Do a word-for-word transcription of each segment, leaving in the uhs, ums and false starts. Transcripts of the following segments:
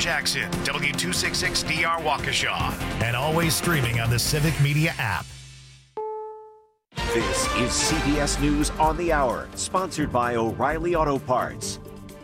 Jackson, W two sixty-six D R Waukesha, and always streaming on the Civic Media app. This is C B S News on the Hour, sponsored by O'Reilly Auto Parts.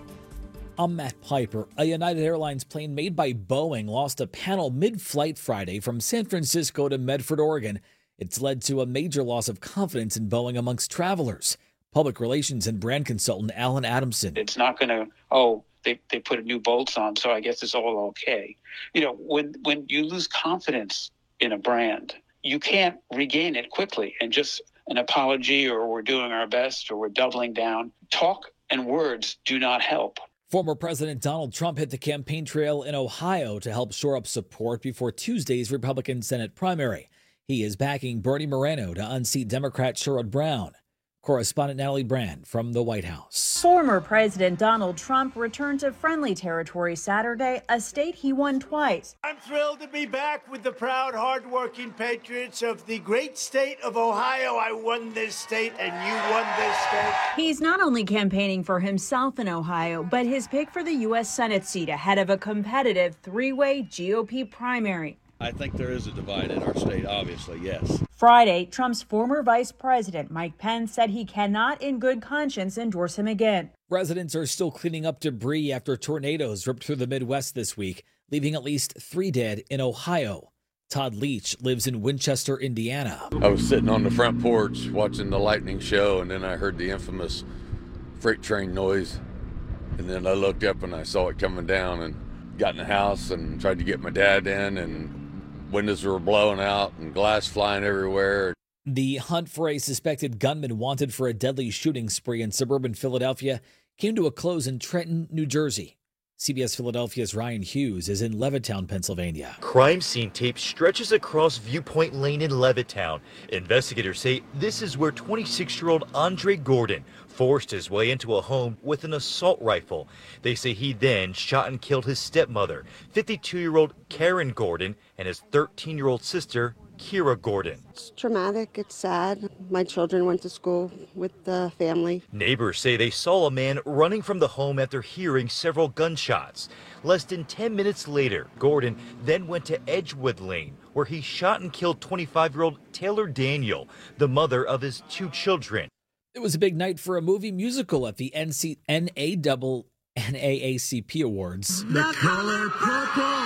I'm Matt Piper. A United Airlines plane made by Boeing lost a panel mid-flight Friday from San Francisco to Medford, Oregon. It's led to a major loss of confidence in Boeing amongst travelers. Public relations and brand consultant Alan Adamson. It's not going to, oh, they, they put new bolts on, so I guess it's all okay. You know, when when you lose confidence in a brand, you can't regain it quickly. And just an apology or we're doing our best or we're doubling down. Talk and words do not help. Former President Donald Trump hit the campaign trail in Ohio to help shore up support before Tuesday's Republican Senate primary. He is backing Bernie Moreno to unseat Democrat Sherrod Brown. Correspondent Natalie Brand from the White House. Former President Donald Trump returned to friendly territory Saturday, a state he won twice. I'm thrilled to be back with the proud, hardworking patriots of the great state of Ohio. I won this state and you won this state. He's not only campaigning for himself in Ohio, but his pick for the U S Senate seat ahead of a competitive three-way G O P primary. I think there is a divide in our state, obviously, yes. Friday, Trump's former vice president, Mike Pence, said he cannot in good conscience endorse him again. Residents are still cleaning up debris after tornadoes ripped through the Midwest this week, leaving at least three dead in Ohio. Todd Leach lives in Winchester, Indiana. I was sitting on the front porch watching the lightning show, and then I heard the infamous freight train noise. And then I looked up and I saw it coming down and got in the house and tried to get my dad in, and windows were blowing out and glass flying everywhere. The hunt for a suspected gunman wanted for a deadly shooting spree in suburban Philadelphia came to a close in Trenton, New Jersey. C B S Philadelphia's Ryan Hughes is in Levittown, Pennsylvania. Crime scene tape stretches across Viewpoint Lane in Levittown. Investigators say this is where twenty-six-year-old Andre Gordon forced his way into a home with an assault rifle. They say he then shot and killed his stepmother, fifty-two-year-old Karen Gordon, and his thirteen-year-old sister, Kira Gordon. It's traumatic. It's sad. My children went to school with the family. Neighbors say they saw a man running from the home after hearing several gunshots. Less than ten minutes later, Gordon then went to Edgewood Lane, where he shot and killed twenty-five-year-old Taylor Daniel, the mother of his two children. It was a big night for a movie musical at the N C- N A A A C P Awards. The Color Purple.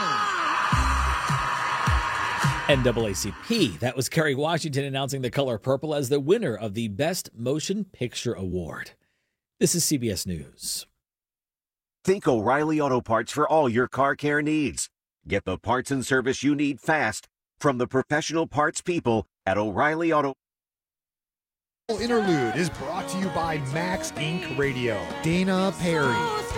N double A C P. That was Kerry Washington announcing The Color Purple as the winner of the Best Motion Picture Award. This is C B S News. Think O'Reilly Auto Parts for all your car care needs. Get the parts and service you need fast from the professional parts people at O'Reilly Auto. Interlude is brought to you by Max Incorporated. Radio. Dana Perry.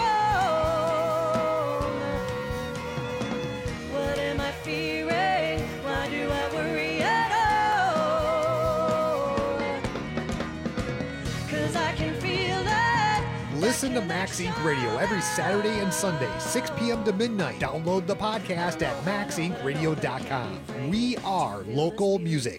Listen to Max Incorporated. Radio every Saturday and Sunday, six p.m. to midnight. Download the podcast at max inc radio dot com. We are local music.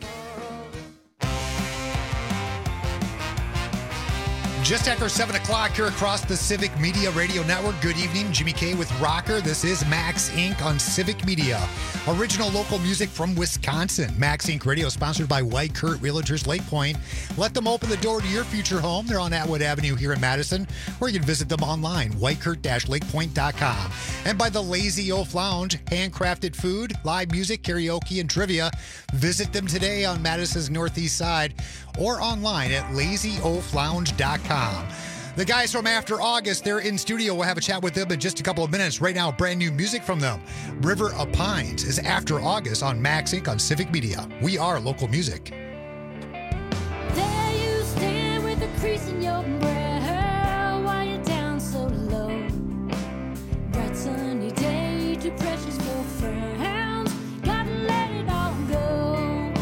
Just after seven o'clock here across the Civic Media Radio Network. Good evening, Jimmy K with Rocker. This is Max Incorporated on Civic Media. Original local music from Wisconsin. Max Incorporated Radio, sponsored by White Kurt Realtors Lake Point. Let them open the door to your future home. They're on Atwood Avenue here in Madison, or you can visit them online, white kurt dash lake point dot com. And by the Lazy Oaf Lounge, handcrafted food, live music, karaoke, and trivia. Visit them today on Madison's northeast side or online at lazy oaf lounge dot com. The guys from After August, they're in studio. We'll have a chat with them in just a couple of minutes. Right now, brand new music from them. River of Pines is After August on Max Incorporated on Civic Media. We are local music. There you stand with a crease in your brow. Why you down so low? Bright sunny day, too precious for frowns. Gotta let it all go.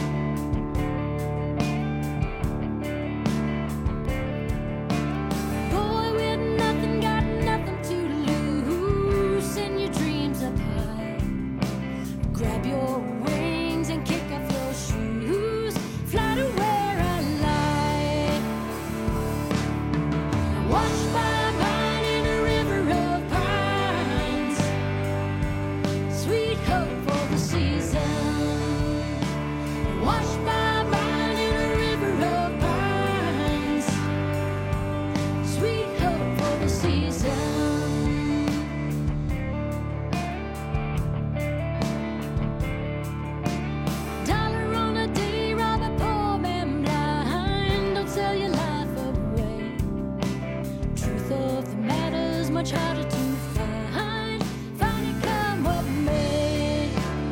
Boy with nothing, got nothing to lose. Send your dreams up high. Grab your wings and kick off your shoes. Fly to where I lie. hope for the season. Washed my mind in a river of pines. Sweet hope for the season. Dollar on a day, rob a poor man blind. Don't sell your life away. Truth of the matter's much harder to find. Find it come what may.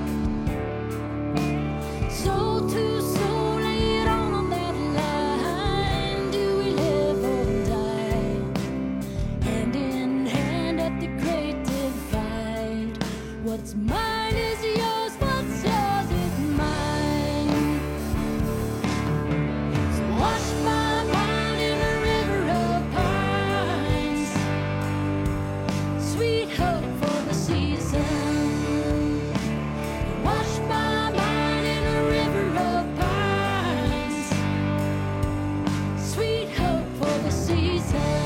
Soul to soul, lay it all on that line. Do we live or die? Hand in hand at the great divide. What's mine is yours, what's yours is mine. So wash my mind in a river of pines. Sweet hope for the season. Wash my mind in a river of pines. Sweet hope for the season.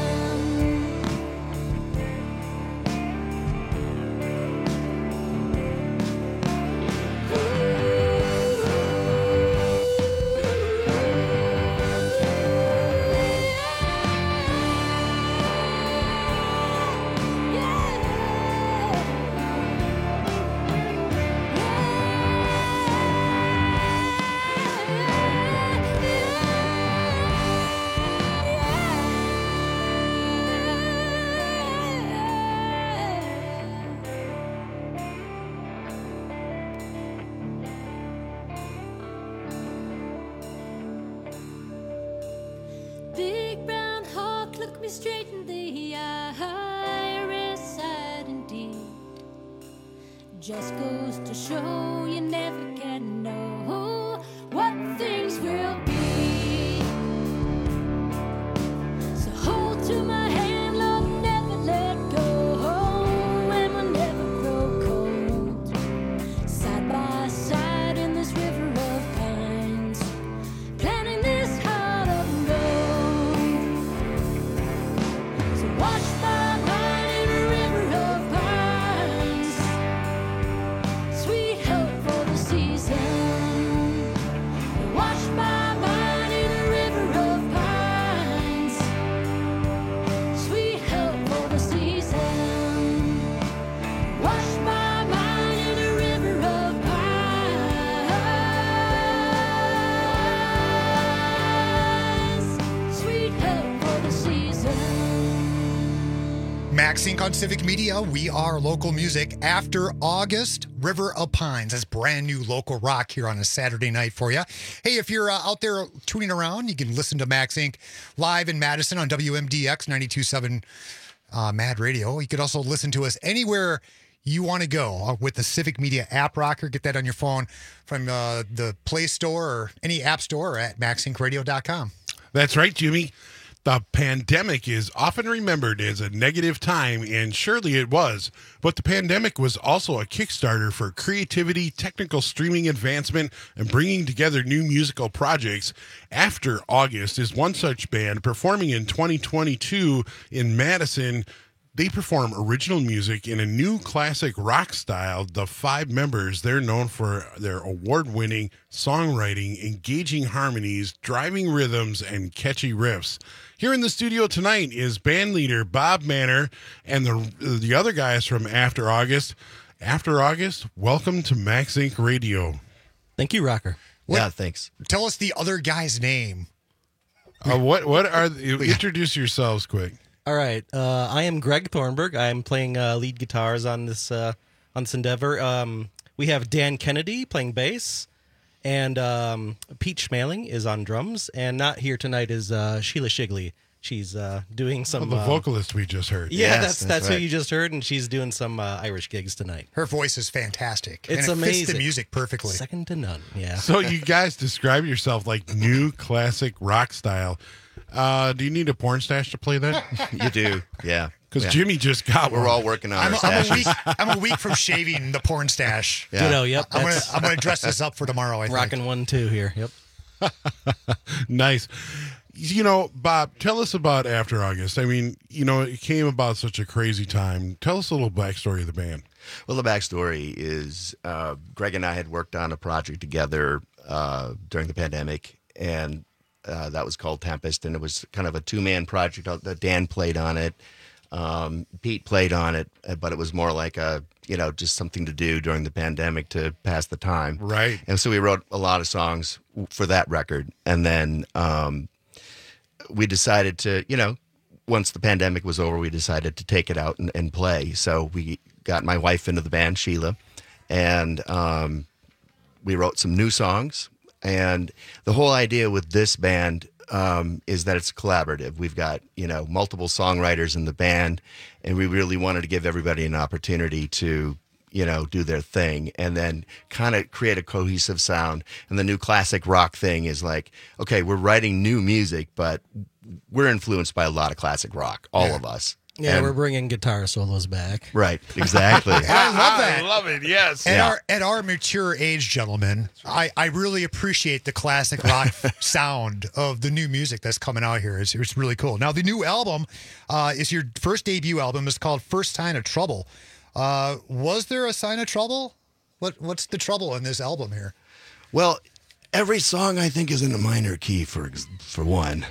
Big brown hawk, look me straight in the eye. Rare sight indeed. Just goes to show you never can know what things will be. So hold to my hand, love, never let go, and we'll never grow cold. Side by side in this river of pines, planning this heart of gold. So wash my mind in a river of pines. Sweet hope for the season. Wash my mind in a river of pines. Sweet hope for the season. Wash my mind in a river of pines. Sweet hope for the season. Max Inc on Civic Media. We are local music. After August, River of Pines. That's brand new local rock here on a Saturday night for you. Hey, if you're uh, out there tuning around, you can listen to Max Inc live in Madison on W M D X ninety-two point seven uh, Mad Radio. You could also listen to us anywhere you want to go uh, with the Civic Media app rocker. Get that on your phone from uh, the Play Store or any app store or at max inc radio dot com. That's right, Jimmy. The pandemic is often remembered as a negative time, and surely it was. But the pandemic was also a Kickstarter for creativity, technical streaming advancement, and bringing together new musical projects. After August is one such band performing in twenty twenty-two in Madison. They perform original music in a new classic rock style. The five members, they're known for their award-winning songwriting, engaging harmonies, driving rhythms, and catchy riffs. Here in the studio tonight is band leader Bob Manor and the the other guys from After August. After August, welcome to Max Inc Radio. Thank you, Rocker. What- yeah, thanks. Tell us the other guy's name. Uh, what what are the, introduce yourselves quick. All right. Uh, I am Greg Thornburg. I'm playing uh, lead guitars on this uh, on this endeavor. Um, we have Dan Kennedy playing bass, and um, Pete Schmaling is on drums. And not here tonight is uh, Sheila Shigley. She's uh, doing some. Oh, the uh, vocalist we just heard. Yeah, Yes, that's that's that's right. who you just heard, and she's doing some uh, Irish gigs tonight. Her voice is fantastic. It's and it amazing. fits the music perfectly. Second to none. Yeah. So you guys describe yourself like new classic rock style. Uh, do you need a porn stash to play that? You do, yeah. Because Yeah. Jimmy just got We're one. all working on I'm, our a, I'm, a stashes. week, I'm a week from shaving the porn stash. Yeah. Ditto, yep, I'm gonna, that's- I'm gonna dress this up for tomorrow. I think. Rocking one two here. Yep. Nice. You know, Bob, tell us about After August. I mean, you know, it came about such a crazy time. Tell us a little backstory of the band. Well, the backstory is uh, Greg and I had worked on a project together uh, during the pandemic, and uh, that was called Tempest, and it was kind of a two-man project. That Dan played on it, um, Pete played on it, but it was more like a, you know, just something to do during the pandemic to pass the time. Right. And so we wrote a lot of songs for that record, and then um, we decided to, you know, once the pandemic was over, we decided to take it out and, and play. So we got my wife into the band, Sheila, and um, we wrote some new songs. And the whole idea with this band um, is that it's collaborative. We've got, you know, multiple songwriters in the band, and we really wanted to give everybody an opportunity to, you know, do their thing and then kind of create a cohesive sound. And the new classic rock thing is like, okay, we're writing new music, but we're influenced by a lot of classic rock, all Yeah. of us. Yeah, And- we're bringing guitar solos back. Right, exactly. And I love that. I love it. Yes. At Yeah. our at our mature age, gentlemen, I, I really appreciate the classic rock sound of the new music that's coming out here. It's, it's really cool. Now, the new album uh, is your first debut album. It's called First Sign of Trouble. Uh, was there a sign of trouble? What What's the trouble in this album here? Well, every song I think is in a minor key for ex- for one.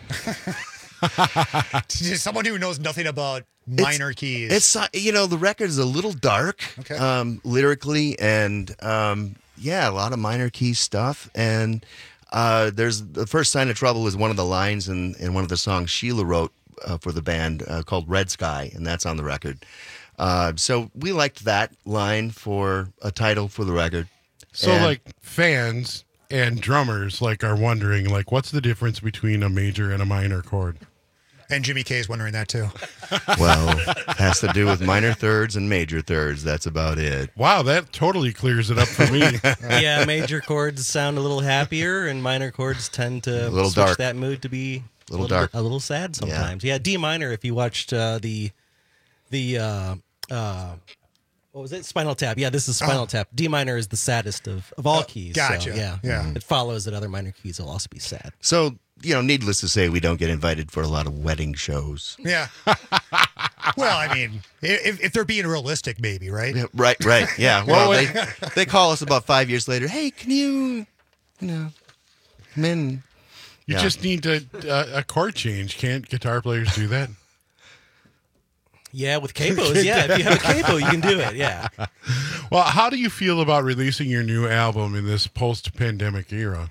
Someone who knows nothing about minor It's- keys. It's uh, you know, the record is a little dark, Okay. um, lyrically, and um, yeah, a lot of minor key stuff. And uh, there's the first sign of trouble is one of the lines in, in one of the songs Sheila wrote uh, for the band uh, called Red Sky, and that's on the record. Uh, so we liked that line for a title for the record. So, And- like, fans and drummers, like, are wondering, like, what's the difference between a major and a minor chord? And Jimmy K is wondering that too. Well, it has to do with minor thirds and major thirds. That's about it. Wow, that totally clears it up for me. Yeah, major chords sound a little happier, and minor chords tend to A little switch dark. that mood to be A little dark. a little sad sometimes. Yeah, D minor. If you watched uh, the the uh, uh, what was it? Spinal Tap. Yeah, this is Spinal Oh. Tap. D minor is the saddest of, of all Oh, keys. gotcha. So, yeah, Yeah. It follows that other minor keys will also be sad. So, you know, needless to say, we don't get invited for a lot of wedding shows. Yeah. Well, I mean, if, if they're being realistic, maybe, right? Yeah, right, right. Yeah. Well, they, they call us about five years later. Hey, can you, you know, come in? You Yeah. just need to, uh, a chord change. Can't guitar players do that? Yeah, with capos. Yeah, if you have a capo, you can do it. Yeah. Well, how do you feel about releasing your new album in this post-pandemic era?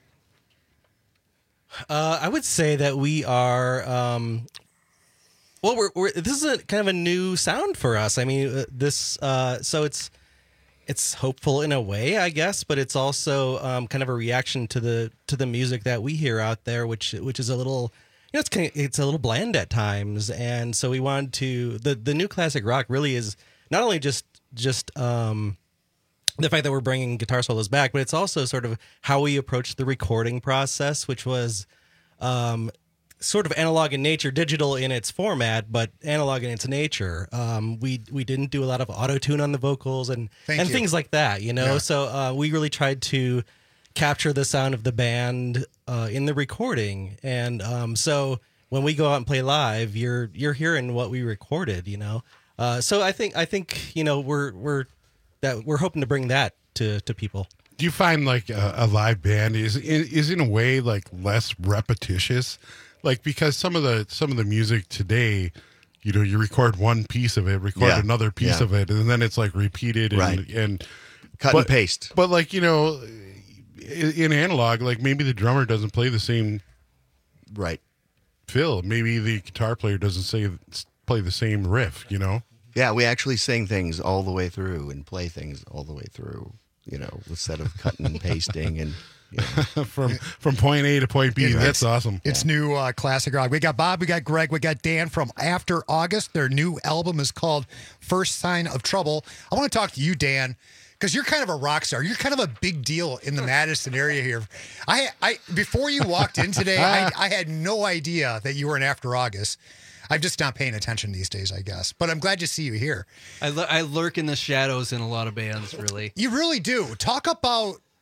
Uh, I would say that we are. Um, well, we're, we're this is a kind of a new sound for us. I mean, uh, this. Uh, so it's it's hopeful in a way, I guess, but it's also um, kind of a reaction to the to the music that we hear out there, which which is a little. You know, it's kind of, it's a little bland at times, and so we wanted to. The the new classic rock really is not only just just. Um, the fact that we're bringing guitar solos back, but it's also sort of how we approach the recording process, which was um, sort of analog in nature, digital in its format, but analog in its nature. Um, we we didn't do a lot of auto tune on the vocals and Thank and you. things like that, you know. Yeah. So uh, we really tried to capture the sound of the band uh, in the recording, and um, so when we go out and play live, you're you're hearing what we recorded, you know. Uh, so I think I think you know we're we're that we're hoping to bring that to to people. Do you find like a, a live band is is in a way like less repetitious, like because some of the some of the music today, you know, you record one piece of it, record Yeah. another piece Yeah. of it, and then it's like repeated and Right. and Cut but, and paste. But like you know, in, in analog, like maybe the drummer doesn't play the same Right. fill, maybe the guitar player doesn't say play the same riff, you know. Yeah, we actually sing things all the way through and play things all the way through, you know, instead of cutting and pasting and you know. from from point A to point B. It's- That's awesome. It's new uh, classic rock. We got Bob, we got Greg, we got Dan from After August. Their new album is called First Sign of Trouble. I want to talk to you, Dan, because you're kind of a rock star. You're kind of a big deal in the Madison area here. I, I before you walked in today, I, I had no idea that you were in After August. I'm just not paying attention these days, I guess. But I'm glad to see you here. I, l- I lurk in the shadows in a lot of bands, really. You really do. Talk about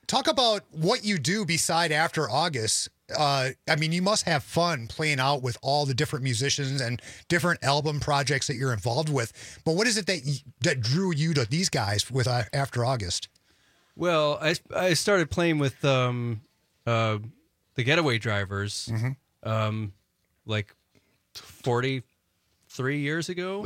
talk about what you do beside After August. Uh, I mean, you must have fun playing out with all the different musicians and different album projects that you're involved with. But what is it that y- that drew you to these guys with uh, After August? Well, I I started playing with um, uh, the Getaway Drivers, Mm-hmm. um, like forty-three years ago.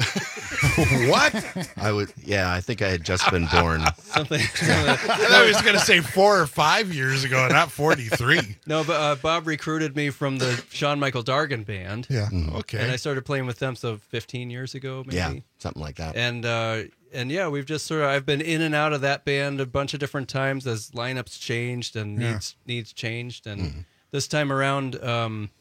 What? I would, yeah, I think I had just been born. Something. I thought I was going to say four or five years ago, not forty-three. No, but uh, Bob recruited me from the Sean Michael Dargan band. Yeah. Mm, okay. And I started playing with them so fifteen years ago, maybe. Yeah, something like that. And uh, and yeah, we've just sort of I've been in and out of that band a bunch of different times as lineups changed and Yeah. needs needs changed. And Mm-hmm. this time around, um,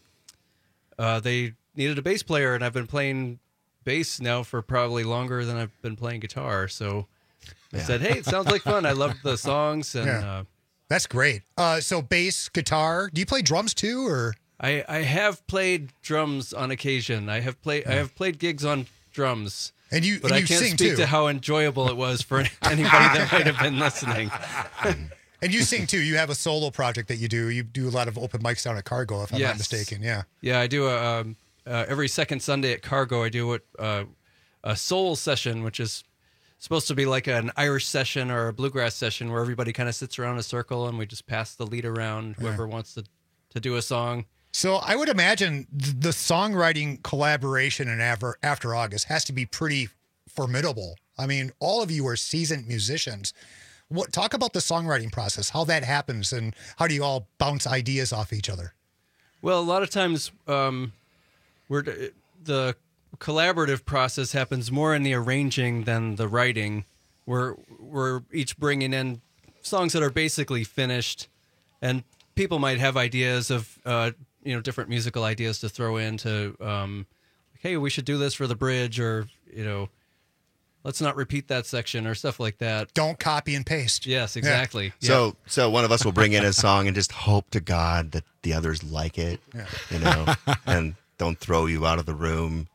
uh, they needed a bass player, and I've been playing bass now for probably longer than I've been playing guitar. So I Yeah. said, "Hey, it sounds like fun. I love the songs." And Yeah. uh, That's great. Uh, so bass, guitar. Do you play drums too, or? I I have played drums on occasion. I have played I have played gigs on drums. And you, But and I you can't sing speak too. to how enjoyable it was for anybody that might have been listening. And you sing too. You have a solo project that you do. You do a lot of open mics down at Cargo, if I'm not Yes. mistaken. Yeah. Yeah, I do a um, uh, every second Sunday at Cargo. I do what uh, a soul session, which is supposed to be like an Irish session or a bluegrass session, where everybody kind of sits around in a circle and we just pass the lead around. Whoever wants to to do a song. So I would imagine th- the songwriting collaboration in After, After August has to be pretty formidable. I mean, all of you are seasoned musicians. What talk about the songwriting process, how that happens, and how do you all bounce ideas off each other? Well, a lot of times, um, we're the collaborative process happens more in the arranging than the writing. We're we're each bringing in songs that are basically finished, and people might have ideas of uh, you know different musical ideas to throw into. Um, hey, we should do this for the bridge, or you know, let's not repeat that section, or stuff like that. Don't copy and paste. Yes, exactly. So, Yeah. so one of us will bring in a song and just hope to God that the others like it, Yeah. you know, and don't throw you out of the room.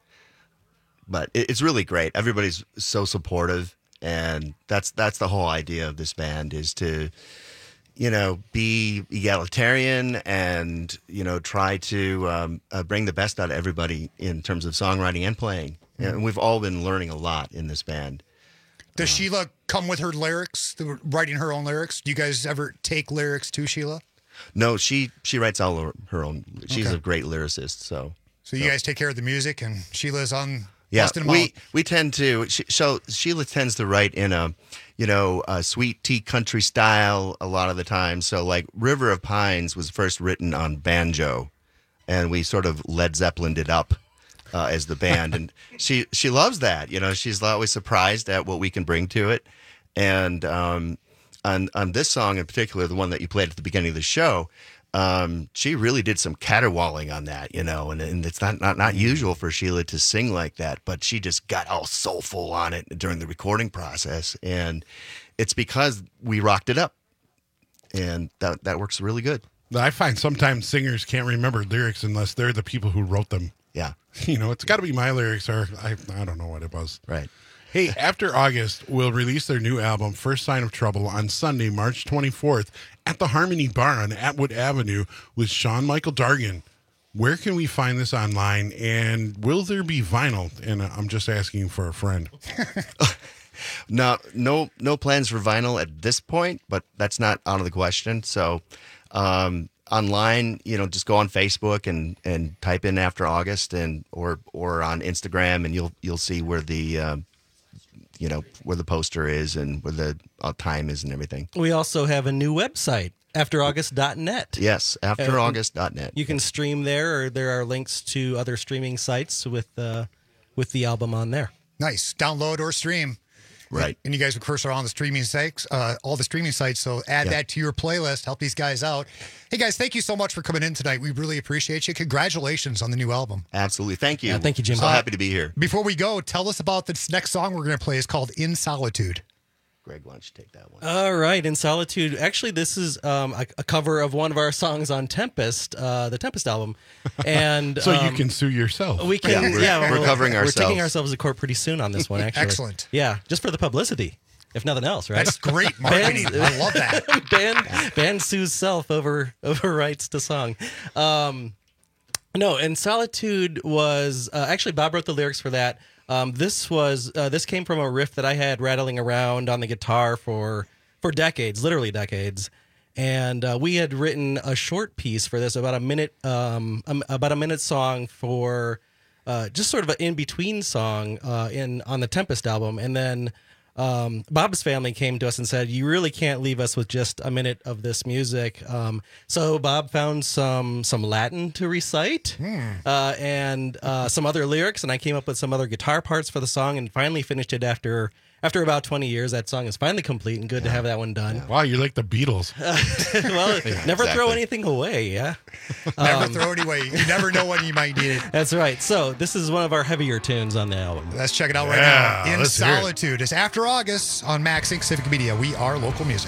But it, it's really great. Everybody's so supportive, and that's that's the whole idea of this band is to, you know, be egalitarian and you know try to um, uh, bring the best out of everybody in terms of songwriting and playing. And we've all been learning a lot in this band. Does Sheila come with her lyrics, the- writing her own lyrics? Do you guys ever take lyrics to Sheila? No, she she writes all her, her own. She's Okay. a great lyricist. So So you guys take care of the music, and Sheila's on yeah, busting them we out. we tend to. She, so Sheila tends to write in a, you know, a sweet tea country style a lot of the time. So like River of Pines was first written on banjo, and we sort of Led Zeppelined it up. Uh, as the band, and she she loves that. You know, she's always surprised at what we can bring to it. And um, on on this song in particular, the one that you played at the beginning of the show, um, she really did some caterwauling on that. You know, and, and it's not, not not usual for Sheila to sing like that, but she just got all soulful on it during the recording process, and it's because we rocked it up, and that that works really good. I find sometimes singers can't remember lyrics unless they're the people who wrote them. Yeah. You know, it's got to be my lyrics or I, I don't know what it was. Right. Hey, After August will release their new album, First Sign of Trouble, on Sunday, March twenty-fourth at the Harmony Bar on Atwood Avenue with Sean Michael Dargan. Where can we find this online, and will there be vinyl? And I'm just asking for a friend. No, no, no plans for vinyl at this point, but that's not out of the question. So, um, online, you know, just go on Facebook and, and type in After August, and or or on Instagram, and you'll you'll see where the um, you know where the poster is and where the uh, time is and everything. We also have a new website, after august dot net. Yes, after august dot net. You can stream there, or there are links to other streaming sites with uh, with the album on there. Nice. Download or stream. Right. And you guys, of course, are on the streaming sites, uh, all the streaming sites. So add Yeah. that to your playlist. Help these guys out. Hey, guys, thank you so much for coming in tonight. We really appreciate you. Congratulations on the new album. Absolutely. Thank you. Yeah, thank you, Jim. So Uh, happy to be here. Before we go, tell us about this next song we're going to play. It's called In Solitude. Greg, why don't you take that one? All right, In Solitude. Actually, this is um, a, a cover of one of our songs on Tempest, uh, the Tempest album. And So you um, can sue yourself. We can. Yeah, we're- yeah, we're we're covering We're ourselves. taking ourselves to court pretty soon on this one. Actually, Excellent. Yeah, just for the publicity. if nothing else, right? That's great marketing. Band, I love that. band, band sues self over over rights to song. Um, no, and Solitude was uh, actually Bob wrote the lyrics for that. Um, this was uh, this came from a riff that I had rattling around on the guitar for for decades, literally decades. And uh, we had written a short piece for this, about a minute, um, um, about a minute song for uh, just sort of an in between song uh, in on the Tempest album. And then um, Bob's family came to us and said, "You really can't leave us with just a minute of this music." Um, so Bob found some some Latin to recite uh, and uh, some other lyrics, and I came up with some other guitar parts for the song, and finally finished it after. After about twenty years, that song is finally complete and good yeah. to have that one done. Wow, you're like the Beatles. well, yeah, never exactly. throw anything away, yeah? Never um, throw it away. You never know when you might need it. That's right. So this is one of our heavier tunes on the album. Let's check it out yeah, right now. In Solitude. It. It's After August on Max Inc Civic Media. We are local music.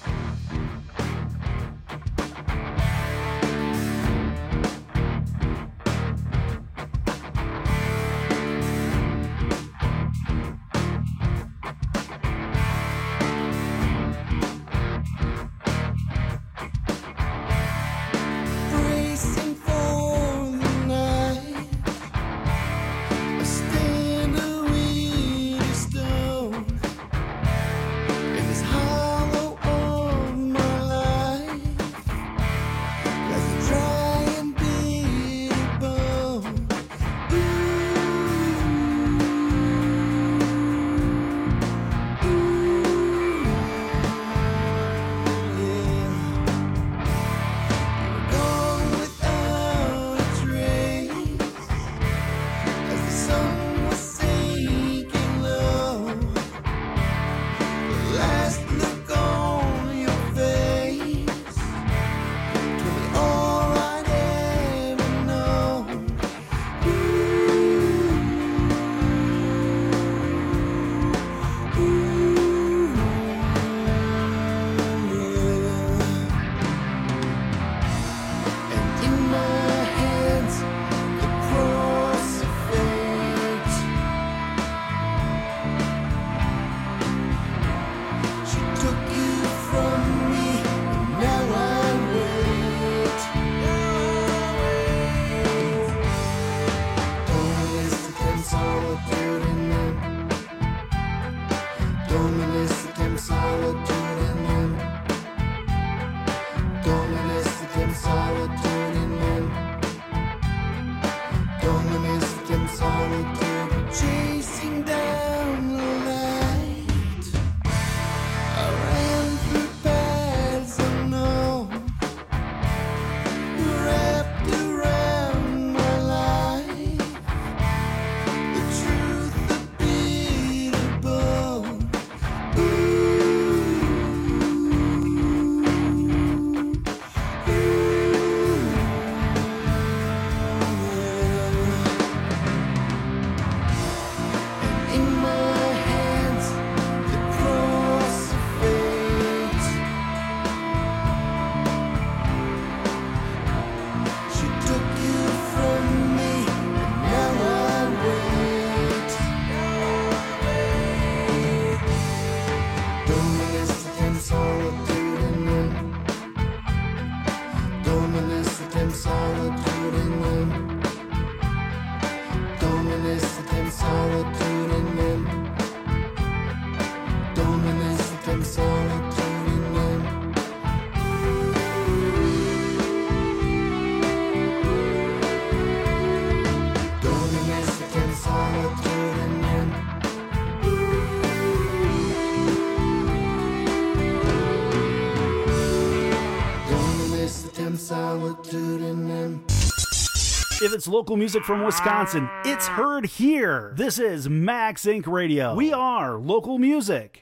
If it's local music from Wisconsin, it's heard here. This is Max Incorporated. Radio. We are local music.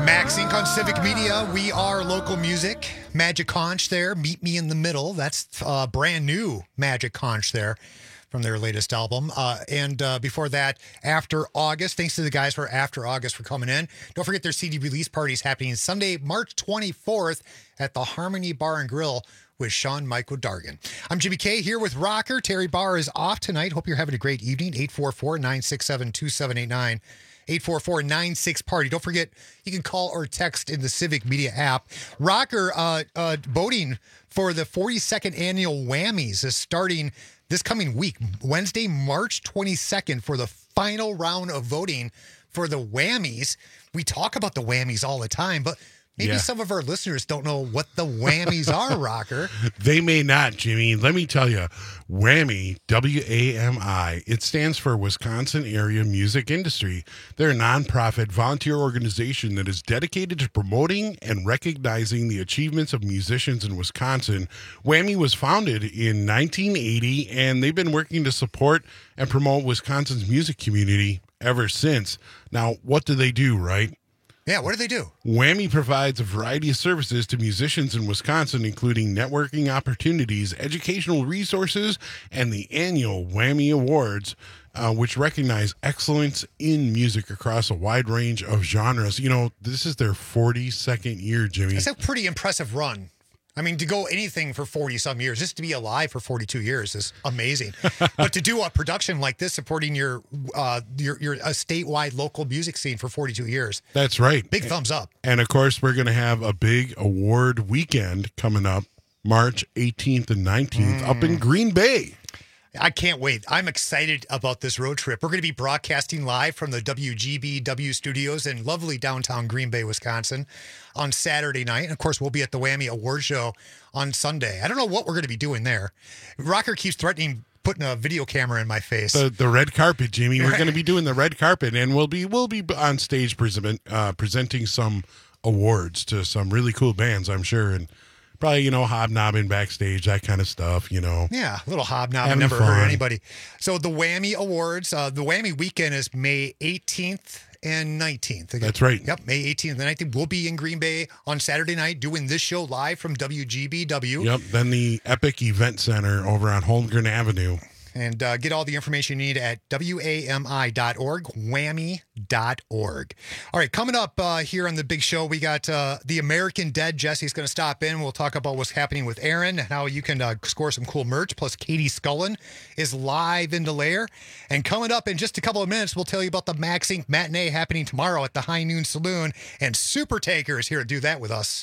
Max Inc on Civic Media. We are local music. Magic Conch there. Meet Me in the Middle. That's uh, brand new Magic Conch there from their latest album. Uh, and uh, before that, After August. Thanks to the guys for After August for coming in. Don't forget their C D release party is happening Sunday, March twenty-fourth at the Harmony Bar and Grill with Sean Michael Dargan. I'm Jimmy K here with Rocker. Terry Barr is off tonight. Hope you're having a great evening. eight four four, nine six seven, two seven eight nine. eight four four, nine six, party. Don't forget, you can call or text in the Civic Media app. Rocker, uh, uh, voting for the forty-second annual Whammies is starting this coming week, Wednesday, March twenty-second, for the final round of voting for the Whammies. We talk about the Whammies all the time, but maybe Yeah. some of our listeners don't know what the Whammies are, Rocker. They may not, Jimmy. Let me tell you, Whammy, W A M I, it stands for Wisconsin Area Music Industry. They're a nonprofit volunteer organization that is dedicated to promoting and recognizing the achievements of musicians in Wisconsin. Whammy was founded in nineteen eighty, and they've been working to support and promote Wisconsin's music community ever since. Now, what do they do, right? Yeah, what do they do? Whammy provides a variety of services to musicians in Wisconsin, including networking opportunities, educational resources, and the annual Whammy Awards, uh, which recognize excellence in music across a wide range of genres. You know, this is their forty-second year, Jimmy. It's a pretty impressive run. I mean, to go anything for forty-some years, just to be alive for forty-two years is amazing. But to do a production like this, supporting your uh, your your a statewide local music scene for forty-two years. That's right. Big thumbs up. And, of course, we're going to have a big award weekend coming up March eighteenth and nineteenth mm. up in Green Bay. I can't wait. I'm excited about this road trip. We're going to be broadcasting live from the W G B W studios in lovely downtown Green Bay, Wisconsin on Saturday night. And of course, we'll be at the Whammy Award Show on Sunday. I don't know what we're going to be doing there. Rocker keeps threatening putting a video camera in my face. The the red carpet, Jimmy. We're going to be doing the red carpet, and we'll be we'll be on stage present, uh, presenting some awards to some really cool bands, I'm sure, and probably, you know, hobnobbing backstage, that kind of stuff, you know. Yeah, a little hobnob. Having Never fun. hurt anybody. So the Whammy Awards, uh, the Whammy weekend is May eighteenth and nineteenth. That's right. Yep, May eighteenth and nineteenth. We'll be in Green Bay on Saturday night doing this show live from W G B W. Yep, then the Epic Event Center over on Holmgren Avenue. And uh, get all the information you need at W A M I dot org, whammy dot org. All right, coming up uh, here on the big show, we got uh, the American Dead. Jesse's going to stop in. We'll talk about what's happening with Aaron and how you can uh, score some cool merch. Plus, Katie Scullen is live in Delaire. And coming up in just a couple of minutes, we'll tell you about the Max Inc matinee happening tomorrow at the High Noon Saloon. And Super Taker is here to do that with us.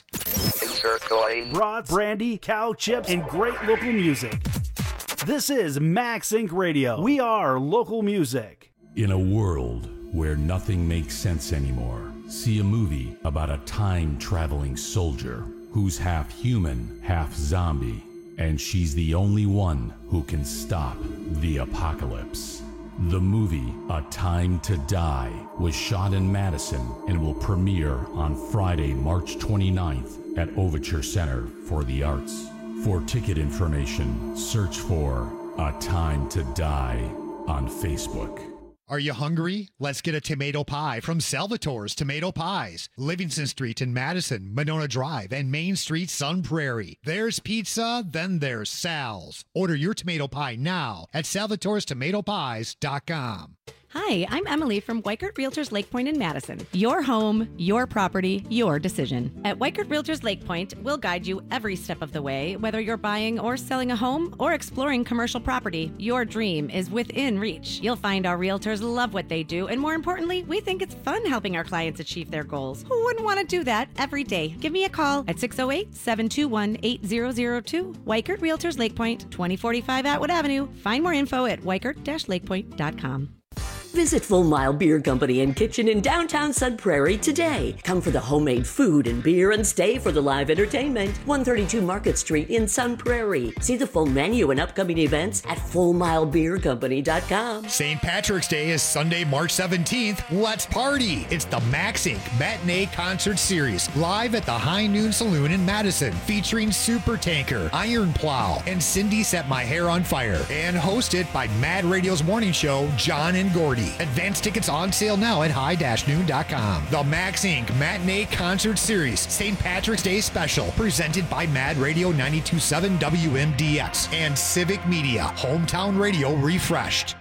Brats, brandy, cow chips, and great local music. This is Max Inc Radio. We are local music. In a world where nothing makes sense anymore, see a movie about a time-traveling soldier who's half human, half zombie, and she's the only one who can stop the apocalypse. The movie A Time to Die was shot in Madison and will premiere on Friday, March twenty-ninth at Overture Center for the Arts. For ticket information, search for A Time to Die on Facebook. Are you hungry? Let's get a tomato pie from Salvatore's Tomato Pies. Livingston Street in Madison, Monona Drive, and Main Street, Sun Prairie. There's pizza, then there's Sal's. Order your tomato pie now at salvatores tomato pies dot com. Hi, I'm Emily from Weichert Realtors Lake Point in Madison. Your home, your property, your decision. At Weichert Realtors Lake Point, we'll guide you every step of the way, whether you're buying or selling a home or exploring commercial property. Your dream is within reach. You'll find our realtors love what they do, and more importantly, we think it's fun helping our clients achieve their goals. Who wouldn't want to do that every day? Give me a call at six oh eight, seven two one, eight zero zero two. Weichert Realtors Lake Point, twenty forty-five Atwood Avenue. Find more info at weichert dash lake point dot com. Visit Full Mile Beer Company and Kitchen in downtown Sun Prairie today. Come for the homemade food and beer and stay for the live entertainment. one thirty-two Market Street in Sun Prairie. See the full menu and upcoming events at full mile beer company dot com. Saint Patrick's Day is Sunday, March seventeenth. Let's party! It's the Max Inc Matinee Concert Series, live at the High Noon Saloon in Madison, featuring Super Tanker, Iron Plow, and Cindy Set My Hair on Fire, and hosted by Mad Radio's morning show, John and Gordy. thirty. Advance tickets on sale now at high dash noon dot com. The Max Incorporated. Matinee Concert Series Saint Patrick's Day Special, presented by Mad Radio ninety-two point seven W M D X and Civic Media. Hometown Radio refreshed.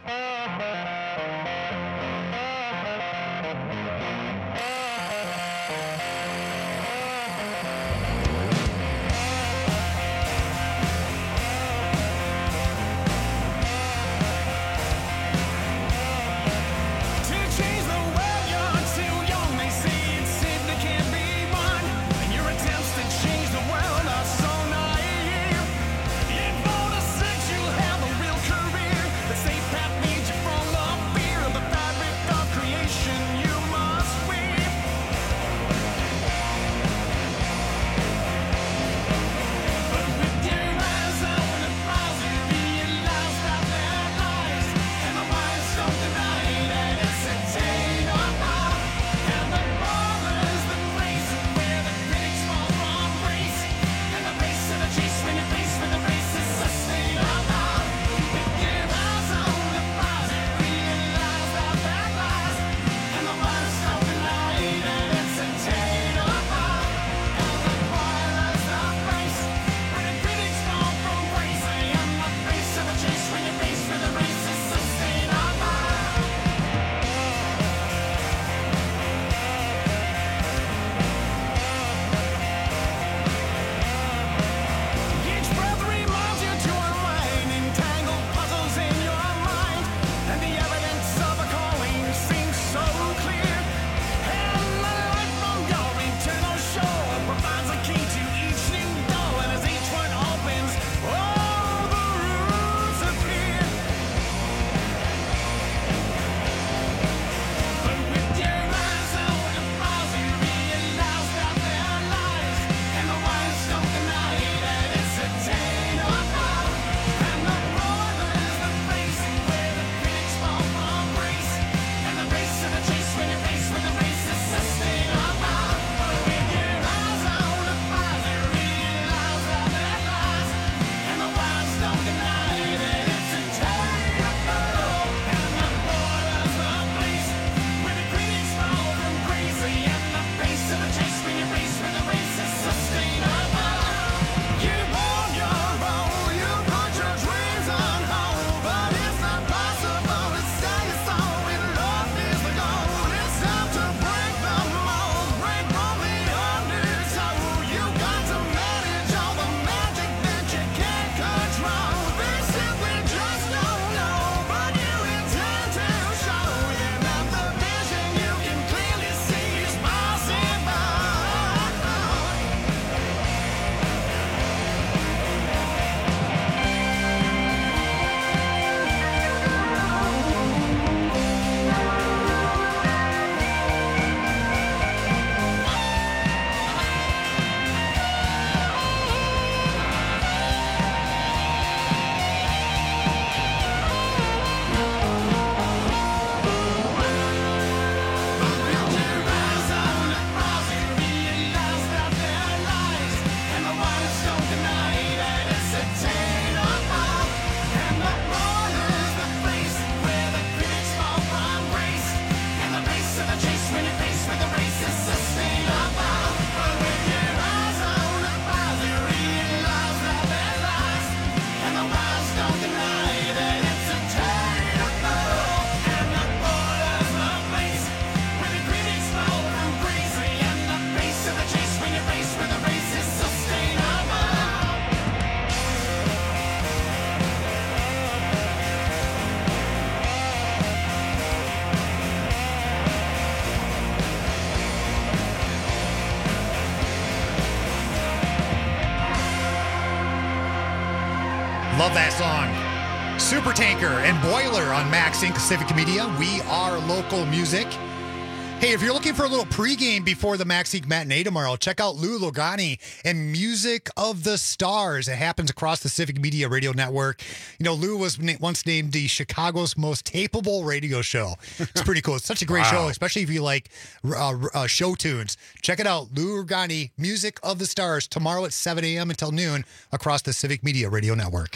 Love that song. Super Tanker and Boiler on Max Incorporated. Civic Media. We are local music. Hey, if you're looking for a little pregame before the Max Incorporated matinee tomorrow, check out Lou Logani and Music of the Stars. It happens across the Civic Media Radio Network. You know, Lou was na- once named the Chicago's most tapeable radio show. It's pretty cool. It's such a great wow. show, especially if you like uh, uh, show tunes. Check it out. Lou Logani, Music of the Stars, tomorrow at seven a.m. until noon across the Civic Media Radio Network.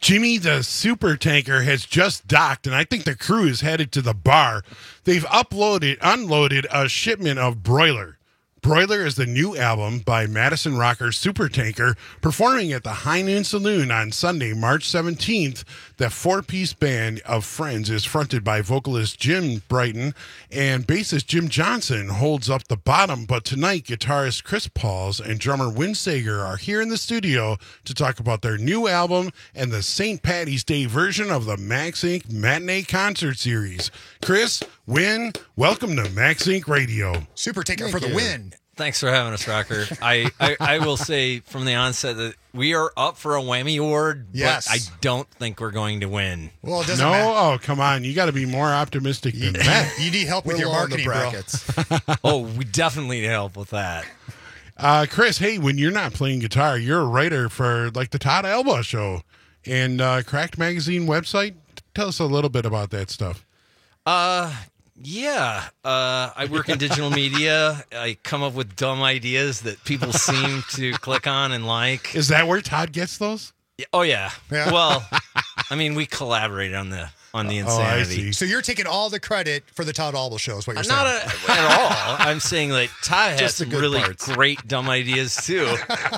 Jimmy, the super tanker, has just docked, and I think the crew is headed to the bar. They've uploaded, unloaded a shipment of Broiler. Broiler is the new album by Madison Rocker Supertanker, performing at the High Noon Saloon on Sunday, March seventeenth. The four-piece band of Friends is fronted by vocalist Jim Brighton, and bassist Jim Johnson holds up the bottom. But tonight, guitarist Chris Pauls and drummer Win Sager are here in the studio to talk about their new album and the Saint Patty's Day version of the Max Incorporated Matinee Concert Series. Chris, Win, welcome to Max Incorporated Radio. Supertanker for the win. Thanks for having us, Rocker. I, I, I will say from the onset that we are up for a whammy award, Yes. but I don't think we're going to win. Well, it doesn't No, matter. oh come on! You got to be more optimistic than that. You need help with We're your low in the marketing, bro. Oh, we definitely need help with that. Uh, Chris, hey, when you're not playing guitar, you're a writer for like the Todd Alba Show and uh, Cracked Magazine website. Tell us a little bit about that stuff. Uh, yeah. Uh, I work in digital media. I come up with dumb ideas that people seem to click on and like. Is that where Todd gets those? Yeah, oh yeah. Yeah. Well, I mean, we collaborated on the on the insanity. So you're taking all the credit for the Todd Alba show is what you're saying. Not a, at all. I'm saying like Todd has Just the some good really parts. great dumb ideas too,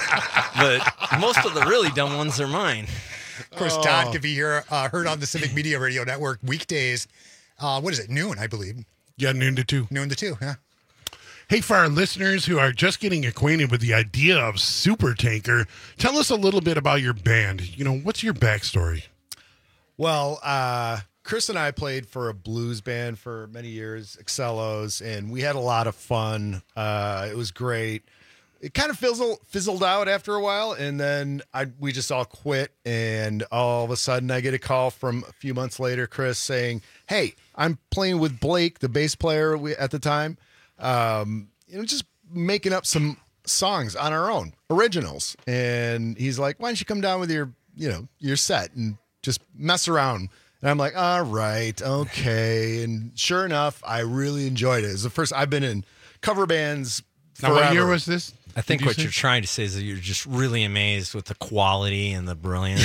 but most of the really dumb ones are mine. Of course, Todd could be here, uh, heard on the Civic Media Radio Network weekdays. Uh, what is it? Noon, I believe. Yeah, noon to two. Noon to two, yeah. Hey, for our listeners who are just getting acquainted with the idea of Supertanker, tell us a little bit about your band. You know, what's your backstory? Well, uh, Chris and I played for a blues band for many years, Excellos, and we had a lot of fun. Uh, it was great. It kind of fizzled, fizzled out after a while, and then I we just all quit, and all of a sudden I get a call from a few months later, Chris saying, hey, I'm playing with Blake, the bass player we, at the time, um, you know, just making up some songs on our own, originals. And he's like, why don't you come down with your, you know, your set and just mess around? And I'm like, all right, okay. And sure enough, I really enjoyed it. It's the first I've been in cover bands Now, what year forever. was this? I think Did you what say? you're trying to say is that you're just really amazed with the quality and the brilliance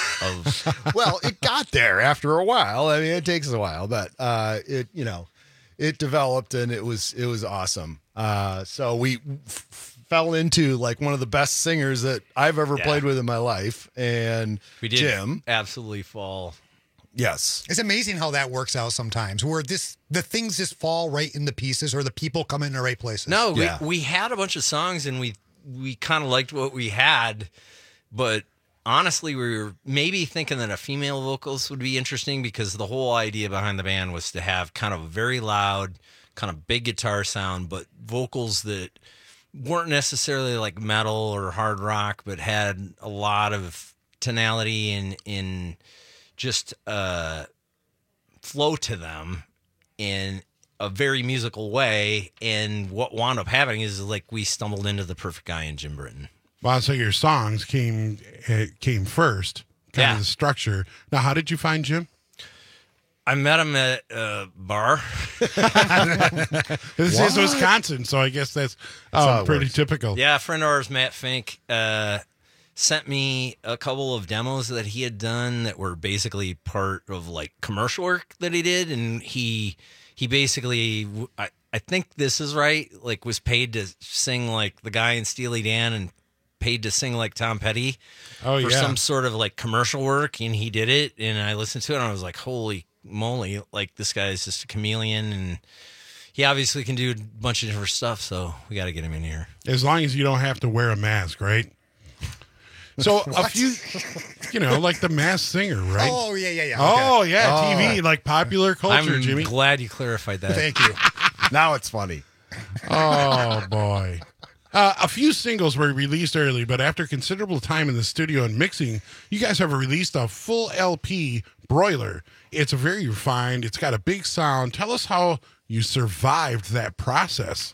of. Well, it got there after a while. I mean, it takes a while, but uh, it, you know, it developed and it was it was awesome. Uh, so we f- fell into like one of the best singers that I've ever Yeah. played with in my life, and We did Jim. absolutely fall. Yes. It's amazing how that works out sometimes, where this the things just fall right in the pieces, or the people come in the right places. No, we, Yeah. we had a bunch of songs and we we kind of liked what we had, but honestly, we were maybe thinking that a female vocalist would be interesting because the whole idea behind the band was to have kind of a very loud, kind of big guitar sound, but vocals that weren't necessarily like metal or hard rock, but had a lot of tonality and in just uh, flow to them in a very musical way. And what wound up happening is like we stumbled into the perfect guy in Jim Britton. Well, so your songs came uh, came first, kind Yeah. of the structure. Now, how did you find Jim? I met him at a bar. This is Wisconsin, so I guess that's That's how um, it pretty works. typical. Yeah, a friend of ours, Matt Fink, uh, sent me a couple of demos that he had done that were basically part of like commercial work that he did, and he he basically, I, I think this is right, like was paid to sing like the guy in Steely Dan and paid to sing like Tom Petty Oh, for yeah. some sort of like commercial work, and he did it, and I listened to it, and I was like, holy moly, like this guy's just a chameleon, and he obviously can do a bunch of different stuff, so we got to get him in here. As long as you don't have to wear a mask, right? So a What? few, you know, like the Masked Singer, right? Oh, yeah, yeah, yeah. Oh, Okay. yeah, Oh. T V, like popular culture, I'm Jimmy. glad you clarified that. Thank you. Now it's funny. Oh, boy. Uh, a few singles were released early, but after considerable time in the studio and mixing, you guys have released a full L P, Broiler. It's very refined. It's got a big sound. Tell us how you survived that process.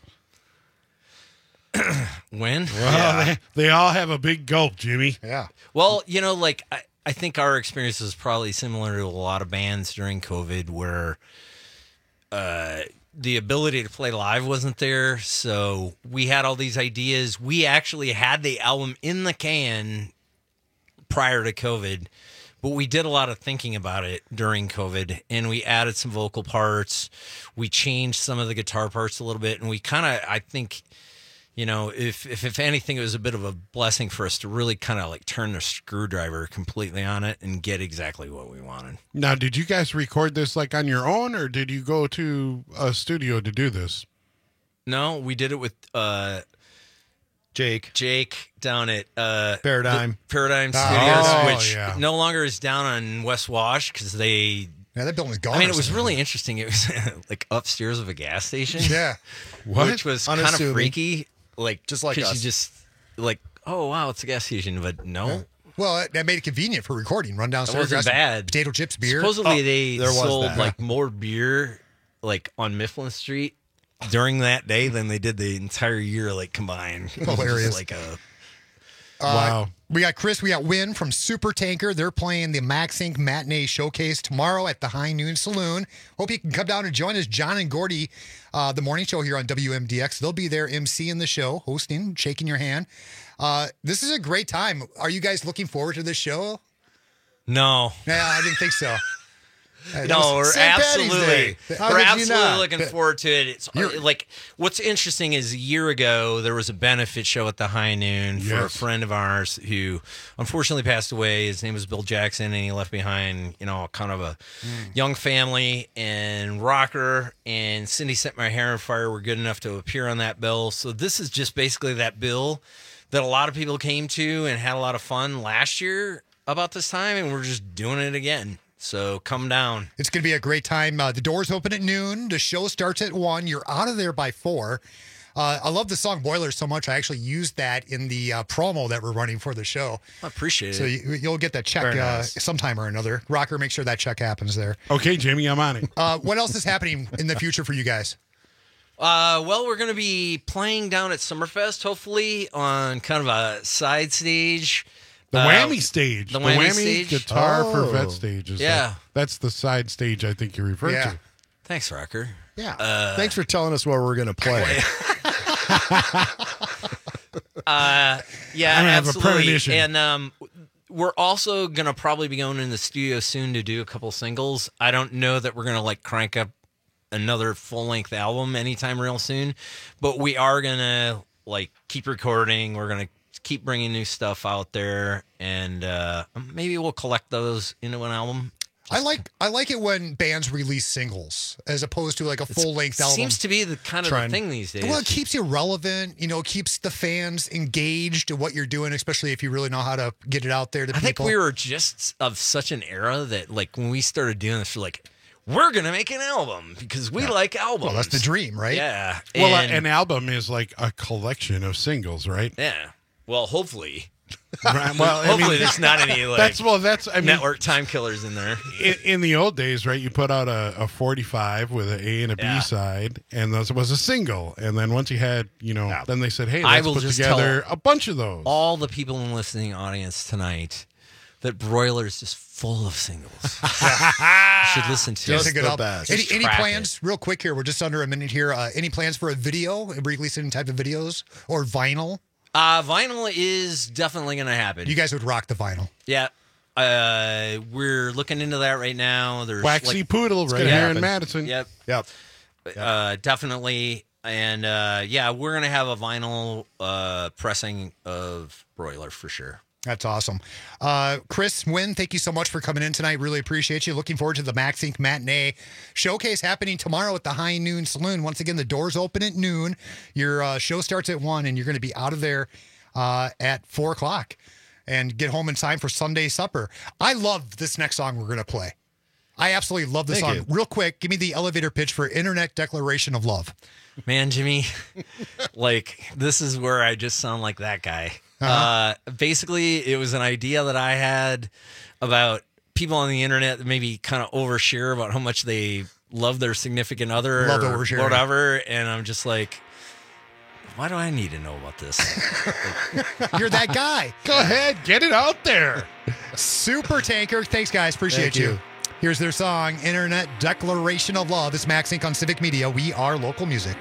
When? Well, they, they all have a big gulp, Jimmy. Yeah. Well, you know, like I, I think our experience is probably similar to a lot of bands during COVID where uh, the ability to play live wasn't there. So we had all these ideas. We actually had the album in the can prior to COVID, but we did a lot of thinking about it during COVID, and we added some vocal parts. We changed some of the guitar parts a little bit, and we kind of, I think, you know, if, if if anything, it was a bit of a blessing for us to really kind of like turn the screwdriver completely on it and get exactly what we wanted. Now, did you guys record this like on your own, or did you go to a studio to do this? No, we did it with uh, Jake. Jake down at uh, Paradigm. the Paradigm Oh, Studios, which yeah. no longer is down on West Wash because they. Yeah, that building's gone. I mean, or it was something. really interesting. It was like upstairs of a gas station. Yeah. What? Which was kind of Unassuming. freaky. Like, Just like 'cause us. you just like, oh wow, it's a gas station, but no. Yeah. Well, that made it convenient for recording. Run That downstairs, wasn't grab some bad. potato chips, beer. Supposedly Oh, they there was sold that. like more beer like on Mifflin Street during that day than they did the entire year like combined. It was just Hilarious. like a Uh, Wow. We got Chris, we got Win from Super Tanker. They're playing the Max Inc Matinee Showcase tomorrow at the High Noon Saloon. Hope you can come down and join us. John and Gordy, uh, the morning show here on W M D X. They'll be there emceeing the show, hosting, shaking your hand. Uh, this is a great time. Are you guys looking forward to this show? no. Yeah, I didn't think so. Uh, that No, was we're Saint Patty's absolutely, Day. How we're could you absolutely not? looking forward to it. It's You're- like what's interesting is a year ago there was a benefit show at the High Noon for a Yes. friend of ours who unfortunately passed away. His name was Bill Jackson, and he left behind, you know, kind of a young family. And Rocker and Cindy Set My Hair on Fire were good enough to appear on that bill. So this is just basically that bill that a lot of people came to and had a lot of fun last year about this time, and we're just doing it again. So come down. It's going to be a great time. Uh, the doors open at noon. The show starts at one. You're out of there by four. Uh, I love the song Boilers so much. I actually used that in the uh, promo that we're running for the show. I appreciate So it. you, you'll get that check Very uh, nice. sometime or another. Rocker, make sure that check happens there. Okay, Jamie, I'm on it. Uh, what else is happening in the future for you guys? Uh, well, we're going to be playing down at Summerfest, hopefully, on kind of a side stage. The Uh, whammy stage. The whammy, stage. guitar for Oh. vet stage. Is Yeah. that- that's the side stage I think you referred Yeah. to. Thanks, Rocker. Yeah. Uh, Thanks for telling us where we're going to play. Uh, yeah, I have a absolutely. premonition. And um, we're also going to probably be going in the studio soon to do a couple singles. I don't know that we're going to like crank up another full length album anytime real soon, but we are going to like keep recording. We're going to keep bringing new stuff out there, and uh, maybe we'll collect those into an album. I like I like it when bands release singles as opposed to like a full length album. Seems to be the kind of the trend. thing these days. Well, it keeps you relevant. You know, it keeps the fans engaged to what you're doing, especially if you really know how to get it out there to I think people. we were just of such an era that, like, when we started doing this, we're like, we're gonna make an album because we like albums. Well, that's the dream, right? Yeah. Well, uh, and, an album is like a collection of singles, right? yeah. Well, hopefully. Right, well, I hopefully mean, there's not any like that's well, that's I mean, network time killers in there. in, in the old days, right? You put out a, a forty-five with an A and a B Yeah. side, and those was a single. And then once you had, you know, then they said, "Hey, I let's will put just together tell a bunch of those." All the people in the listening audience tonight that Broiler is just full of singles. You should listen to Just it. a good album. Just Any, any track plans, real quick here? We're just under a minute here. Uh, any plans for a video? Release any type of videos or vinyl? Uh, vinyl is definitely going to happen. You guys would rock the vinyl. Yeah. Uh, we're looking into that right now. There's Waxy like, Poodle It's right gonna here happen. in Madison. Yep. Yep. Uh, definitely. And uh, yeah, we're going to have a vinyl uh, pressing of Broiler for sure. That's awesome. Uh, Chris Wynn, thank you so much for coming in tonight. Really appreciate you. Looking forward to the Max Inc Matinee Showcase happening tomorrow at the High Noon Saloon. Once again, the doors open at noon. Your uh, show starts at one, and you're going to be out of there uh, at four o'clock and get home in time for Sunday supper. I love this next song we're going to play. I absolutely love this Thank song. you. Uh, Real quick, give me the elevator pitch for Internet Declaration of Love. Man, Jimmy, like this is where I just sound like that guy. Uh-huh. Uh, basically, it was an idea that I had about people on the internet that maybe kind of overshare about how much they love their significant other Love or oversharing. whatever. And I'm just like, why do I need to know about this? You're that guy. Go ahead, get it out there. Super Tanker. Thanks, guys. Appreciate Thank you. you. Here's their song, Internet Declaration of Love. It's Max Inc on Civic Media. We are local music.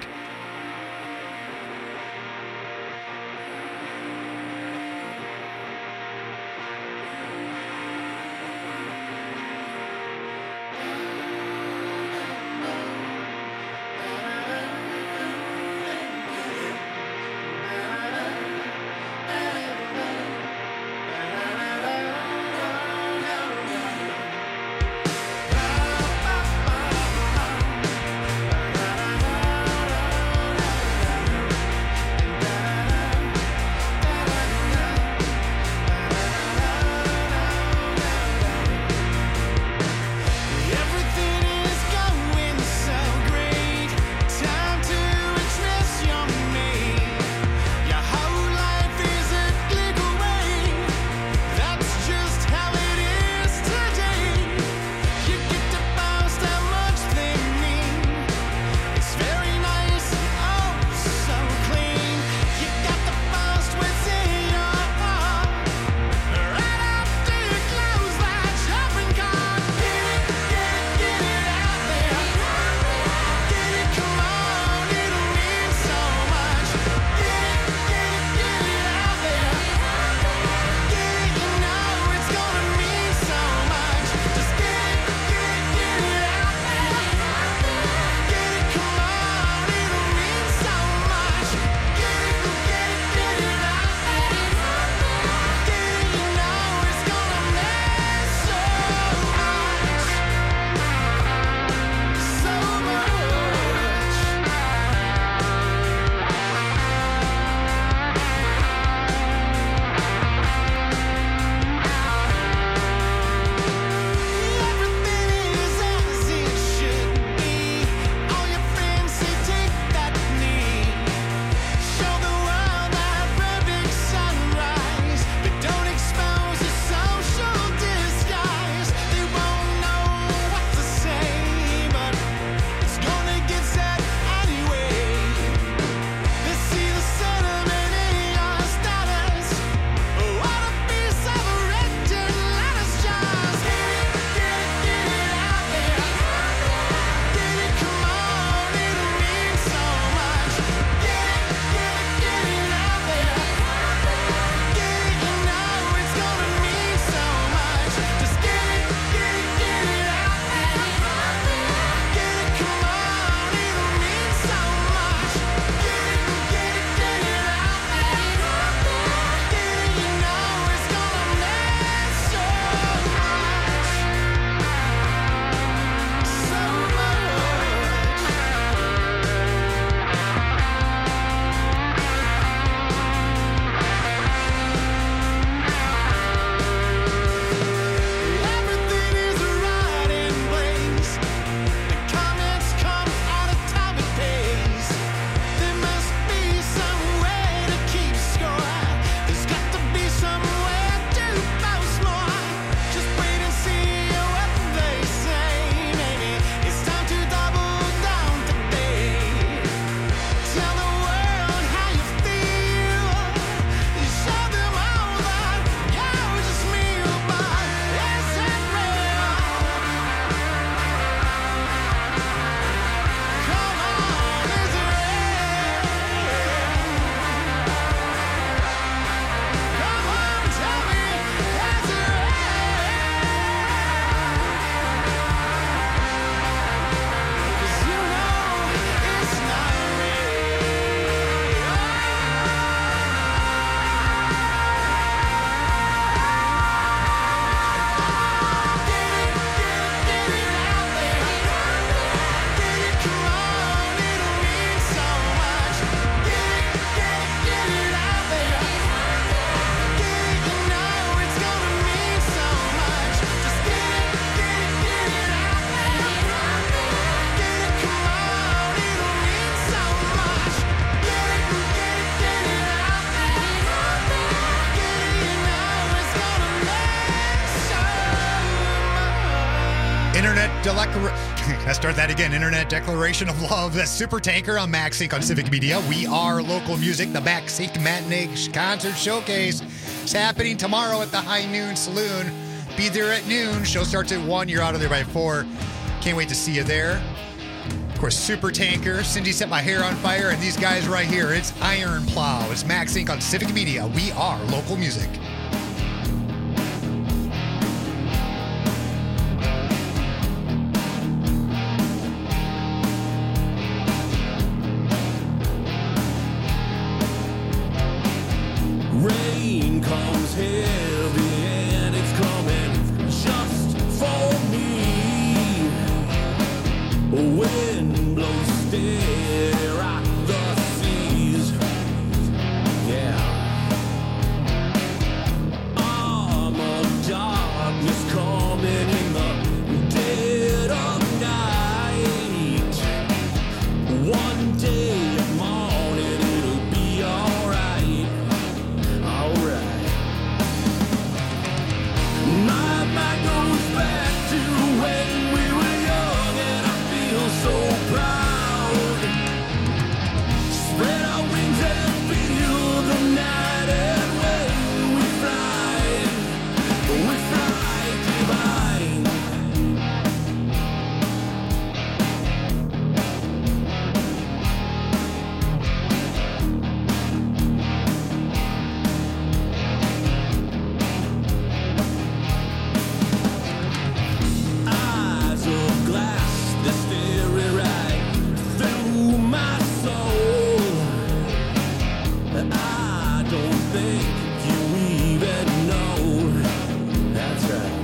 Let's start that again. Internet Declaration of Love. That's Super Tanker on Max Inc on Civic Media. We are local music. The Max Inc Matinee Concert Showcase. It's happening tomorrow at the High Noon Saloon. Be there at noon. Show starts at one. You're out of there by four. Can't wait to see you there. Of course, Super Tanker. Cindy set my hair on fire. And these guys right here. It's Iron Plow. It's Max Inc on Civic Media. We are local music. Rain comes heavy and it's coming just for me. Wind blows stare at the seas. Yeah. Arm of darkness coming in the dead of night. One day of morning it'll be alright. Alright. My mind goes back to when we were young and I feel so proud. Spread our wings and feel the night and when we fly, we fly divine. Eyes of glass, they're staring right through my soul. I don't think you even know. That's right.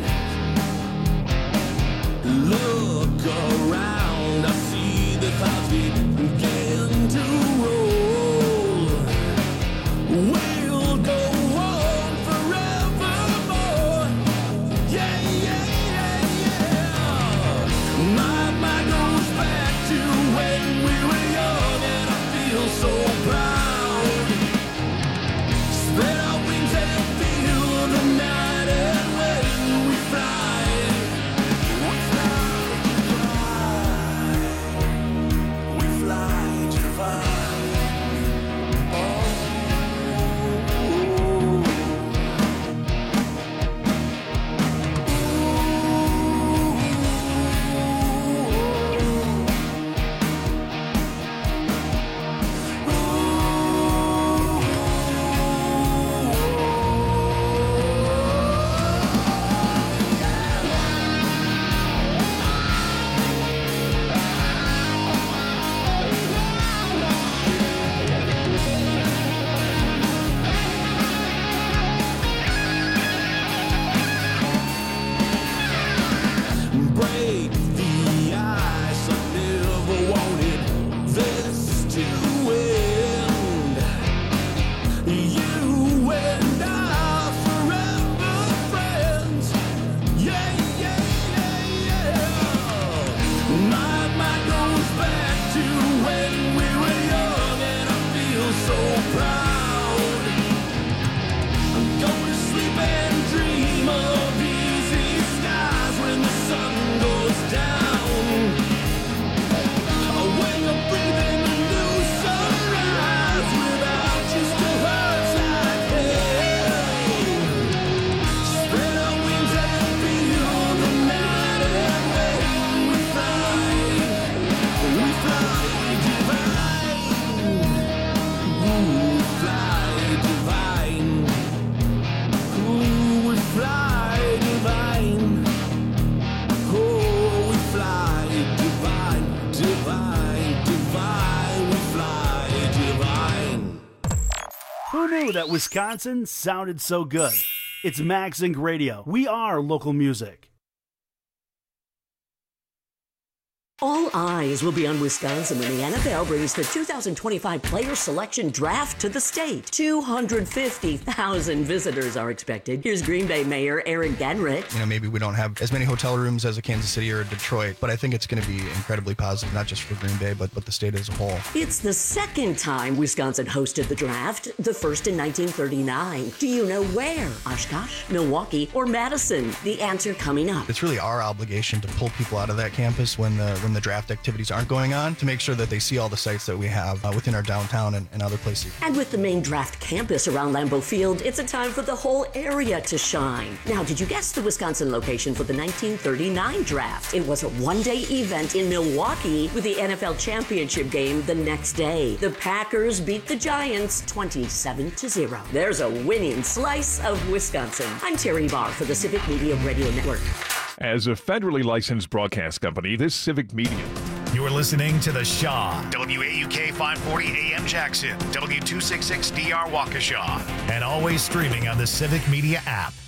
Look around, I see the clouds begin to roll. We'll go on forevermore. Yeah, yeah, yeah, yeah. My mind goes back to when we were young and I feel so proud. Spread our wings and feel the night and when we fly, we fly, we fly divine. Oh. Break the ice, I never wanted this to end. You and I forever friends. Yeah, yeah, yeah, yeah. My mind goes back to when we were young and I feel so proud. I'm going to sleep and dream of easy skies when the sun goes down. When I'm breathing a new sunrise without you still hurts like hell. Spread our wings and feel the night and when we fly, we fly divine. Ooh, we fly divine. Ooh, we fly divine. Oh, we fly divine, divine, divine. We fly divine. Who knew that Wisconsin sounded so good? It's Max Inc Radio. We are local music. All eyes will be on Wisconsin when the N F L brings the two thousand twenty-five Player Selection Draft to the state. two hundred fifty thousand visitors are expected. Here's Green Bay Mayor Aaron Genrich. You know, maybe we don't have as many hotel rooms as a Kansas City or a Detroit, but I think it's going to be incredibly positive, not just for Green Bay, but, but the state as a whole. It's the second time Wisconsin hosted the draft, the first in nineteen thirty-nine. Do you know where? Oshkosh, Milwaukee, or Madison? The answer coming up. It's really our obligation to pull people out of that campus when the when the draft activities aren't going on, to make sure that they see all the sites that we have uh, within our downtown and, and other places. And with the main draft campus around Lambeau Field, it's a time for the whole area to shine. Now, did you guess the Wisconsin location for the nineteen thirty-nine draft? It was a one-day event in Milwaukee with the N F L championship game the next day. The Packers beat the Giants twenty-seven to zero. There's a winning slice of Wisconsin. I'm Terry Barr for the Civic Media Radio Network. As a federally licensed broadcast company, this Civic Media. You're listening to The Shaw, W A U K five forty A M Jackson, W two sixty-six D R Waukesha, and always streaming on the Civic Media app.